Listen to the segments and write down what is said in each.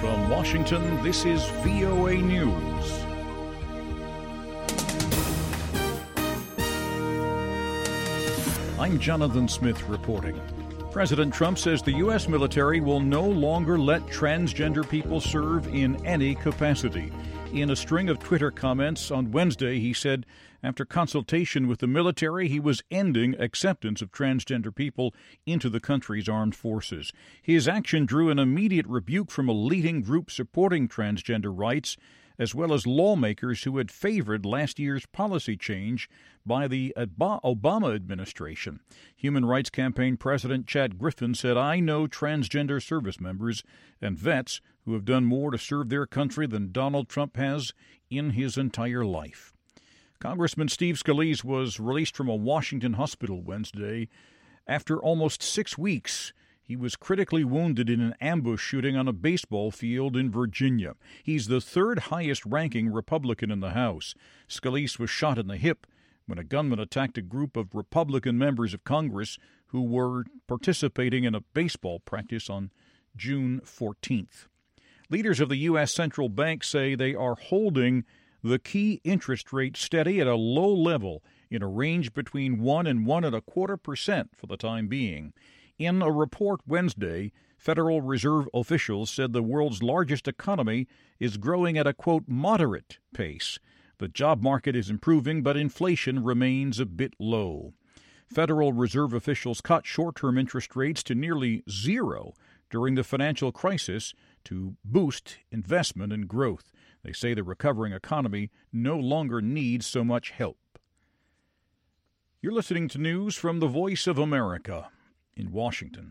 From Washington, this is VOA News. I'm Jonathan Smith reporting. President Trump says the U.S. military will no longer let transgender people serve in any capacity. In a string of Twitter comments on Wednesday, he said after consultation with the military, he was ending acceptance of transgender people into the country's armed forces. His action drew an immediate rebuke from a leading group supporting transgender rights, as well as lawmakers who had favored last year's policy change by the Obama administration. Human Rights Campaign President Chad Griffin said, "I know transgender service members and vets who have done more to serve their country than Donald Trump has in his entire life." Congressman Steve Scalise was released from a Washington hospital Wednesday after almost 6 weeks. He was critically wounded in an ambush shooting on a baseball field in Virginia. He's the third highest-ranking Republican in the House. Scalise was shot in the hip when a gunman attacked a group of Republican members of Congress who were participating in a baseball practice on June 14th. Leaders of the U.S. Central Bank say they are holding the key interest rate steady at a low level in a range between 1 and 1.25% for the time being. In a report Wednesday, Federal Reserve officials said the world's largest economy is growing at a, quote, moderate pace. The job market is improving, but inflation remains a bit low. Federal Reserve officials cut short-term interest rates to nearly zero during the financial crisis to boost investment and growth. They say the recovering economy no longer needs so much help. You're listening to news from the Voice of America in Washington.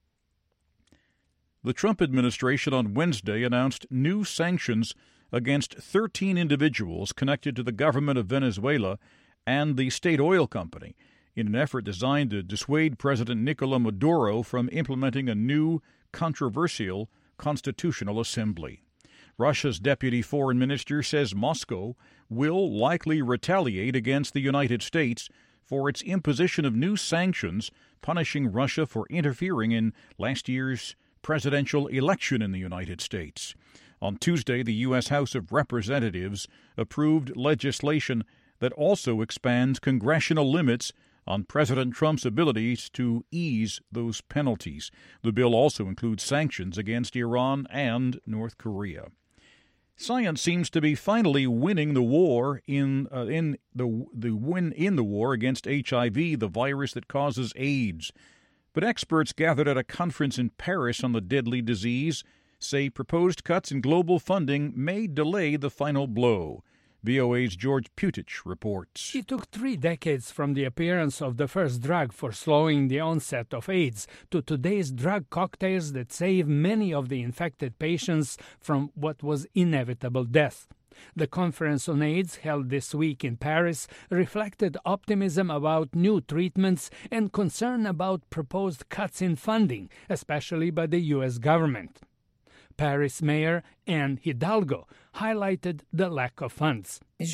The Trump administration on Wednesday announced new sanctions against 13 individuals connected to the government of Venezuela and the state oil company in an effort designed to dissuade President Nicolas Maduro from implementing a new controversial constitutional assembly. Russia's deputy foreign minister says Moscow will likely retaliate against the United States for its imposition of new sanctions punishing Russia for interfering in last year's presidential election in the United States. On Tuesday, the U.S. House of Representatives approved legislation that also expands congressional limits on President Trump's abilities to ease those penalties. The bill also includes sanctions against Iran and North Korea. Science seems to be finally winning the war in the war against HIV, the virus that causes AIDS. But experts gathered at a conference in Paris on the deadly disease say proposed cuts in global funding may delay the final blow. VOA's George Putich reports. It took 3 decades from the appearance of the first drug for slowing the onset of AIDS to today's drug cocktails that save many of the infected patients from what was inevitable death. The conference on AIDS held this week in Paris reflected optimism about new treatments and concern about proposed cuts in funding, especially by the U.S. government. Paris Mayor Anne Hidalgo highlighted the lack of funds. I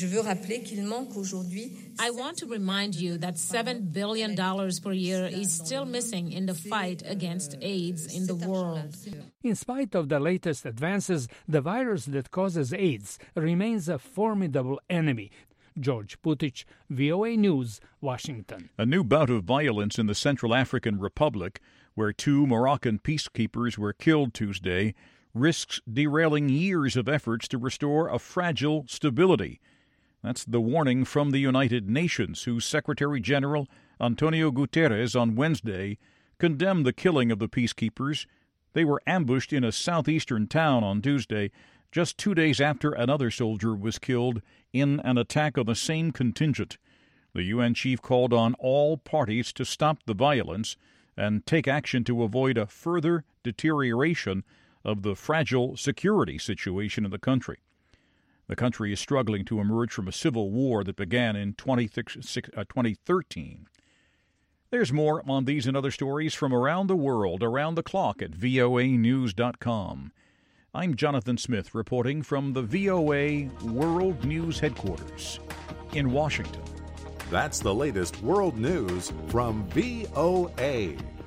want to remind you that $7 billion per year is still missing in the fight against AIDS in the world. In spite of the latest advances, the virus that causes AIDS remains a formidable enemy. George Putich, VOA News, Washington. A new bout of violence in the Central African Republic, where 2 Moroccan peacekeepers were killed Tuesday, risks derailing years of efforts to restore a fragile stability. That's the warning from the United Nations, whose Secretary General Antonio Guterres on Wednesday condemned the killing of the peacekeepers. They were ambushed in a southeastern town on Tuesday, just 2 days after another soldier was killed in an attack on the same contingent. The UN chief called on all parties to stop the violence and take action to avoid a further deterioration of the fragile security situation in the country. The country is struggling to emerge from a civil war that began in 2013. There's more on these and other stories from around the world, around the clock at voanews.com. I'm Jonathan Smith reporting from the VOA World News Headquarters in Washington. That's the latest world news from VOA.